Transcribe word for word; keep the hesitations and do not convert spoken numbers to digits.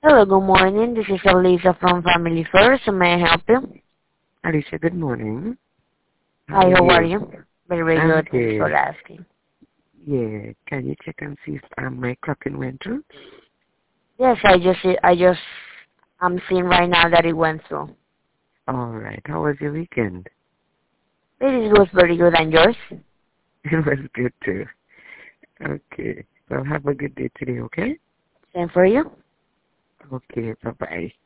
Hello, good morning. This is Elisa from Family First. May I help you? Alicia, good morning. How Hi, are how are you? you? Very, very I'm good. Thanks for good. asking. Yeah, can you check and see if um, my clocking went through? Yes, I just, I just, I'm seeing right now that it went through. All right. How was your weekend? It was very good, and yours? It was good too. Okay. Well, have a good day today, okay? Same for you. Okay, bye-bye.